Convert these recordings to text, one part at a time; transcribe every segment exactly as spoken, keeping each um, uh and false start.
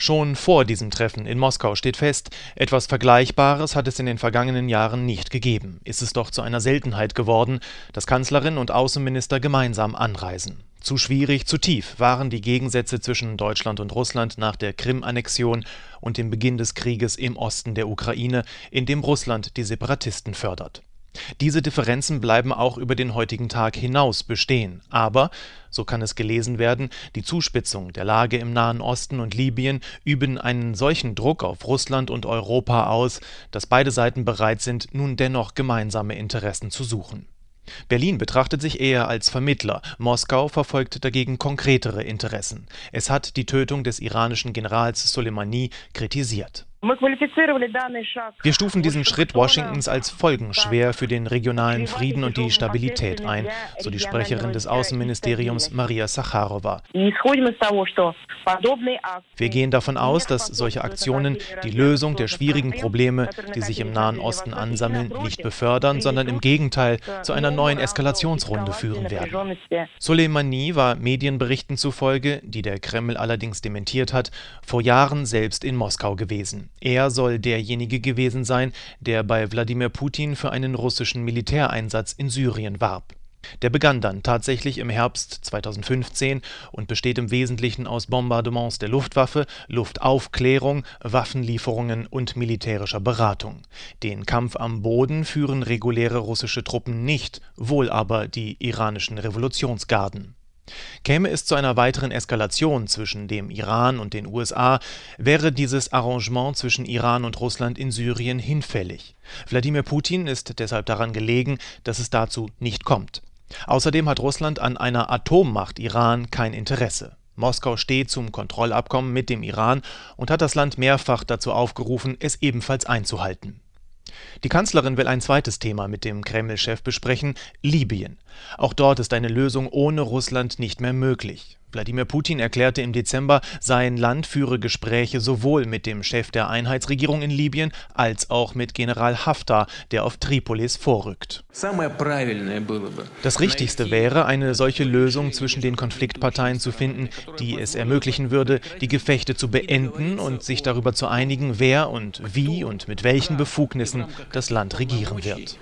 Schon vor diesem Treffen in Moskau steht fest, etwas Vergleichbares hat es in den vergangenen Jahren nicht gegeben. Ist es doch zu einer Seltenheit geworden, dass Kanzlerin und Außenminister gemeinsam anreisen. Zu schwierig, zu tief waren die Gegensätze zwischen Deutschland und Russland nach der Krim-Annexion und dem Beginn des Krieges im Osten der Ukraine, in dem Russland die Separatisten fördert. Diese Differenzen bleiben auch über den heutigen Tag hinaus bestehen. Aber, so kann es gelesen werden, die Zuspitzung der Lage im Nahen Osten und Libyen üben einen solchen Druck auf Russland und Europa aus, dass beide Seiten bereit sind, nun dennoch gemeinsame Interessen zu suchen. Berlin betrachtet sich eher als Vermittler, Moskau verfolgt dagegen konkretere Interessen. Es hat die Tötung des iranischen Generals Soleimani kritisiert. Wir stufen diesen Schritt Washingtons als folgenschwer für den regionalen Frieden und die Stabilität ein, so die Sprecherin des Außenministeriums Maria Sacharowa. Wir gehen davon aus, dass solche Aktionen die Lösung der schwierigen Probleme, die sich im Nahen Osten ansammeln, nicht befördern, sondern im Gegenteil zu einer neuen Eskalationsrunde führen werden. Soleimani war Medienberichten zufolge, die der Kreml allerdings dementiert hat, vor Jahren selbst in Moskau gewesen. Er soll derjenige gewesen sein, der bei Wladimir Putin für einen russischen Militäreinsatz in Syrien warb. Der begann dann tatsächlich im Herbst zweitausendfünfzehn und besteht im Wesentlichen aus Bombardements der Luftwaffe, Luftaufklärung, Waffenlieferungen und militärischer Beratung. Den Kampf am Boden führen reguläre russische Truppen nicht, wohl aber die iranischen Revolutionsgarden. Käme es zu einer weiteren Eskalation zwischen dem Iran und den U S A, wäre dieses Arrangement zwischen Iran und Russland in Syrien hinfällig. Wladimir Putin ist deshalb daran gelegen, dass es dazu nicht kommt. Außerdem hat Russland an einer Atommacht Iran kein Interesse. Moskau steht zum Kontrollabkommen mit dem Iran und hat das Land mehrfach dazu aufgerufen, es ebenfalls einzuhalten. Die Kanzlerin will ein zweites Thema mit dem Kreml-Chef besprechen, Libyen. Auch dort ist eine Lösung ohne Russland nicht mehr möglich. Wladimir Putin erklärte im Dezember, sein Land führe Gespräche sowohl mit dem Chef der Einheitsregierung in Libyen als auch mit General Haftar, der auf Tripolis vorrückt. Das Richtigste wäre, eine solche Lösung zwischen den Konfliktparteien zu finden, die es ermöglichen würde, die Gefechte zu beenden und sich darüber zu einigen, wer und wie und mit welchen Befugnissen das Land regieren wird.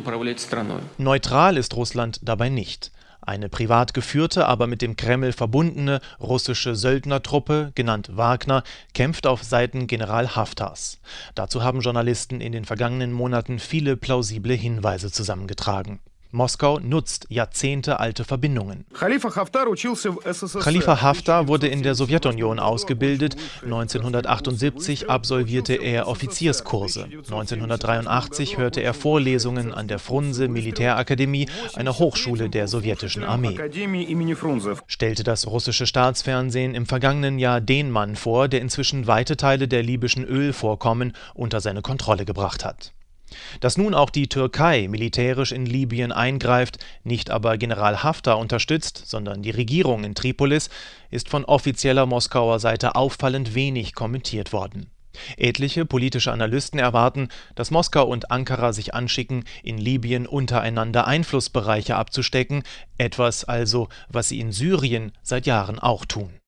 Neutral ist Russland dabei nicht. Eine privat geführte, aber mit dem Kreml verbundene russische Söldnertruppe, genannt Wagner, kämpft auf Seiten General Haftars. Dazu haben Journalisten in den vergangenen Monaten viele plausible Hinweise zusammengetragen. Moskau nutzt jahrzehntealte Verbindungen. Khalifa Haftar wurde in der Sowjetunion ausgebildet. neunzehnhundertachtundsiebzig absolvierte er Offizierskurse. neunzehnhundertdreiundachtzig hörte er Vorlesungen an der Frunse Militärakademie, einer Hochschule der sowjetischen Armee. Stellte das russische Staatsfernsehen im vergangenen Jahr den Mann vor, der inzwischen weite Teile der libyschen Ölvorkommen unter seine Kontrolle gebracht hat. Dass nun auch die Türkei militärisch in Libyen eingreift, nicht aber General Haftar unterstützt, sondern die Regierung in Tripolis, ist von offizieller Moskauer Seite auffallend wenig kommentiert worden. Etliche politische Analysten erwarten, dass Moskau und Ankara sich anschicken, in Libyen untereinander Einflussbereiche abzustecken, etwas also, was sie in Syrien seit Jahren auch tun.